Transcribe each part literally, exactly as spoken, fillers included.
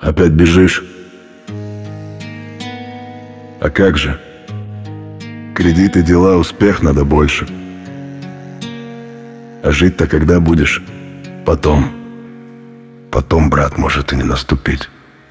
Опять бежишь? А как же? Кредиты, дела, успех надо больше. А жить-то когда будешь? Потом. Потом, брат, может и не наступить.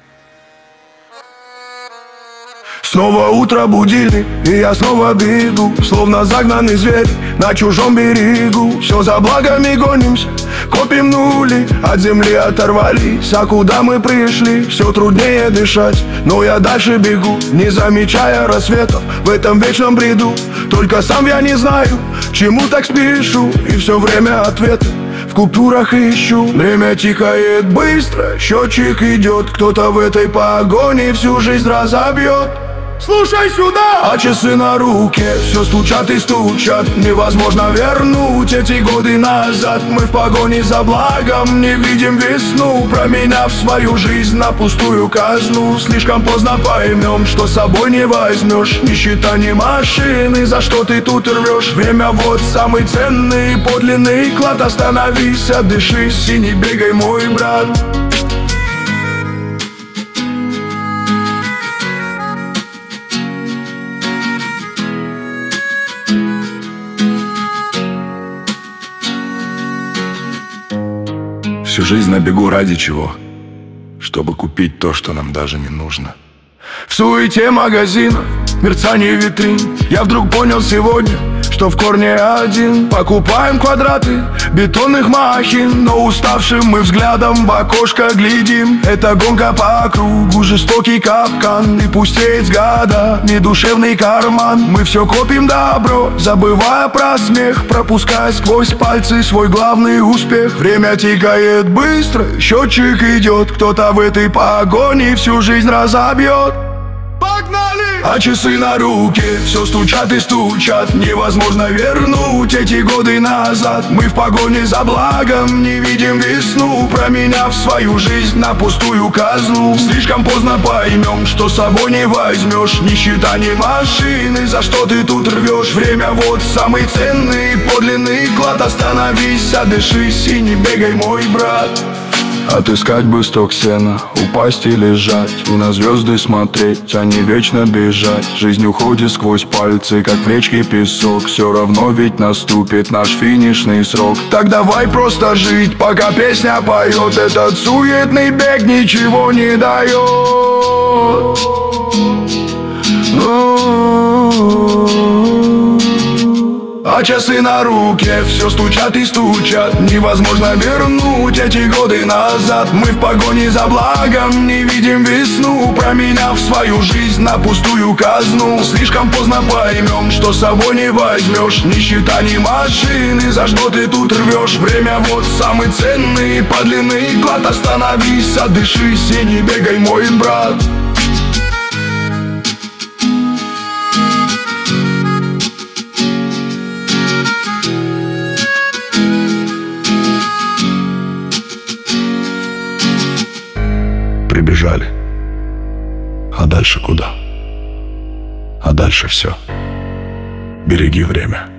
Снова утро, будильник, и я снова бегу, словно загнанный зверь на чужом берегу. Все за благами гонимся, копим нули, от земли оторвались. А куда мы пришли, все труднее дышать, но я дальше бегу, не замечая рассветов в этом вечном бреду. Только сам я не знаю, чему так спешу, и все время ответы в купюрах ищу. Время тикает быстро, счетчик идет, кто-то в этой погоне всю жизнь разобьет. Слушай сюда! А часы на руке все стучат и стучат. Невозможно вернуть эти годы назад. Мы в погоне за благом не видим весну, променяв свою жизнь на пустую казну. Слишком поздно поймем, что с собой не возьмешь ни счета, ни машины, за что ты тут рвешь. Время вот самый ценный, подлинный клад. Остановись, отдышись и не бегай, мой брат. Всю жизнь на бегу ради чего? Чтобы купить то, что нам даже не нужно. В суете магазина, мерцании витрин, я вдруг понял сегодня, что в корне один. Покупаем квадраты бетонных махин, но уставшим мы взглядом в окошко глядим. Это гонка по кругу, жестокий капкан, и пустеет с годами душевный карман. Мы все копим добро, забывая про смех, пропуская сквозь пальцы свой главный успех. Время тикает быстро, счетчик идет, кто-то в этой погоне всю жизнь разобьет. А часы на руке все стучат и стучат. Невозможно вернуть эти годы назад. Мы в погоне за благом не видим весну, променяв свою жизнь на пустую казну. Слишком поздно поймем, что с собой не возьмешь ни счета, ни машины, за что ты тут рвешь. Время вот самый ценный, подлинный клад. Остановись, отдышись и не бегай, мой брат. Отыскать бы сток сена, упасть и лежать, и на звезды смотреть, а не вечно бежать. Жизнь уходит сквозь пальцы, как в речке песок. Все равно ведь наступит наш финишный срок. Так давай просто жить, пока песня поет. Этот суетный бег ничего не дает. А часы на руке все стучат и стучат. Невозможно вернуть эти годы назад. Мы в погоне за благом не видим весну, променяв свою жизнь на пустую казну. Слишком поздно поймем, что с собой не возьмешь ни счета, ни машины, за что ты тут рвешь. Время вот самый ценный, подлинный клад. Остановись, отдышись и не бегай, мой брат. Прибежали. А дальше куда? А дальше все. Береги время.